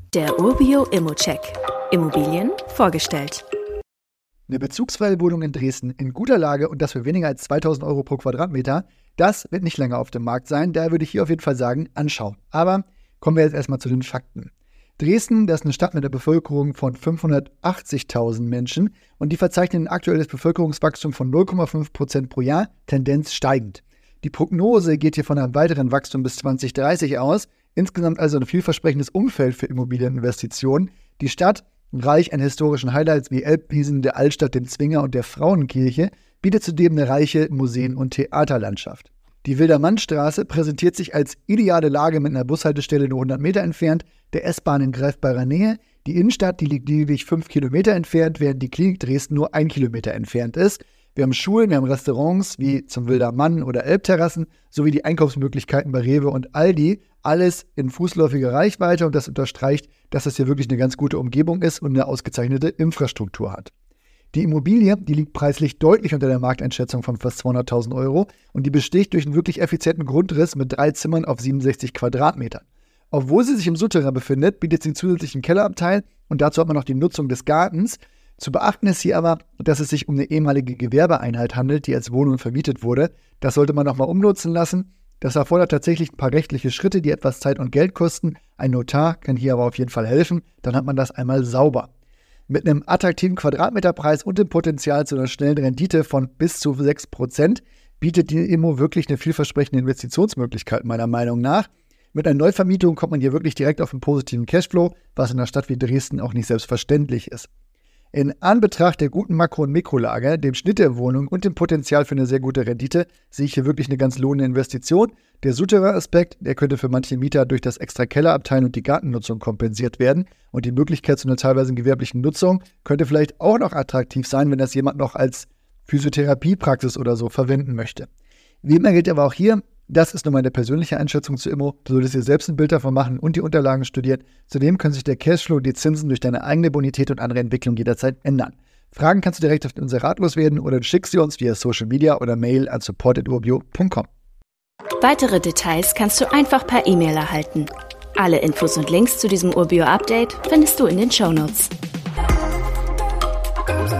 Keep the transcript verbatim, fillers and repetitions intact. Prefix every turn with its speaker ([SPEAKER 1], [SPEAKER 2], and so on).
[SPEAKER 1] Der Urbio Immocheck. Immobilien vorgestellt.
[SPEAKER 2] Eine bezugsfreie Wohnung in Dresden in guter Lage und das für weniger als zweitausend Euro pro Quadratmeter, das wird nicht länger auf dem Markt sein. Daher würde ich hier auf jeden Fall sagen, anschauen. Aber kommen wir jetzt erstmal zu den Fakten. Dresden, das ist eine Stadt mit einer Bevölkerung von fünfhundertachtzigtausend Menschen und die verzeichnen ein aktuelles Bevölkerungswachstum von null Komma fünf Prozent pro Jahr, Tendenz steigend. Die Prognose geht hier von einem weiteren Wachstum bis zwanzig dreißig aus. Insgesamt also ein vielversprechendes Umfeld für Immobilieninvestitionen. Die Stadt, reich an historischen Highlights wie Elbwiesen, der Altstadt, dem Zwinger und der Frauenkirche, bietet zudem eine reiche Museen- und Theaterlandschaft. Die Wildermannstraße präsentiert sich als ideale Lage mit einer Bushaltestelle nur hundert Meter entfernt, der S-Bahn in greifbarer Nähe. Die Innenstadt, die liegt lediglich fünf Kilometer entfernt, während die Klinik Dresden nur ein Kilometer entfernt ist. Wir haben Schulen, wir haben Restaurants wie zum Wildermann oder Elbterrassen, sowie die Einkaufsmöglichkeiten bei Rewe und Aldi. Alles in fußläufiger Reichweite und das unterstreicht, dass das hier wirklich eine ganz gute Umgebung ist und eine ausgezeichnete Infrastruktur hat. Die Immobilie, die liegt preislich deutlich unter der Markteinschätzung von fast zweihunderttausend Euro und die besticht durch einen wirklich effizienten Grundriss mit drei Zimmern auf siebenundsechzig Quadratmetern. Obwohl sie sich im Souterrain befindet, bietet sie einen zusätzlichen Kellerabteil und dazu hat man noch die Nutzung des Gartens. Zu beachten ist hier aber, dass es sich um eine ehemalige Gewerbeeinheit handelt, die als Wohnung vermietet wurde. Das sollte man nochmal umnutzen lassen. Das erfordert tatsächlich ein paar rechtliche Schritte, die etwas Zeit und Geld kosten. Ein Notar kann hier aber auf jeden Fall helfen. Dann hat man das einmal sauber. Mit einem attraktiven Quadratmeterpreis und dem Potenzial zu einer schnellen Rendite von bis zu sechs Prozent bietet die Immo wirklich eine vielversprechende Investitionsmöglichkeit meiner Meinung nach. Mit einer Neuvermietung kommt man hier wirklich direkt auf einen positiven Cashflow, was in einer Stadt wie Dresden auch nicht selbstverständlich ist. In Anbetracht der guten Makro- und Mikrolage, dem Schnitt der Wohnung und dem Potenzial für eine sehr gute Rendite sehe ich hier wirklich eine ganz lohnende Investition. Der Souterrain-Aspekt, der könnte für manche Mieter durch das extra Kellerabteil und die Gartennutzung kompensiert werden und die Möglichkeit zu einer teilweise gewerblichen Nutzung könnte vielleicht auch noch attraktiv sein, wenn das jemand noch als Physiotherapiepraxis oder so verwenden möchte. Wie immer gilt aber auch hier, das ist nur meine persönliche Einschätzung zu Immo. Du solltest dir selbst ein Bild davon machen und die Unterlagen studieren. Zudem können sich der Cashflow und die Zinsen durch deine eigene Bonität und andere Entwicklung jederzeit ändern. Fragen kannst du direkt auf unser Rat loswerden oder du schickst sie uns via Social Media oder Mail an support at urbio punkt com.
[SPEAKER 1] Weitere Details kannst du einfach per E-Mail erhalten. Alle Infos und Links zu diesem Urbio-Update findest du in den Shownotes.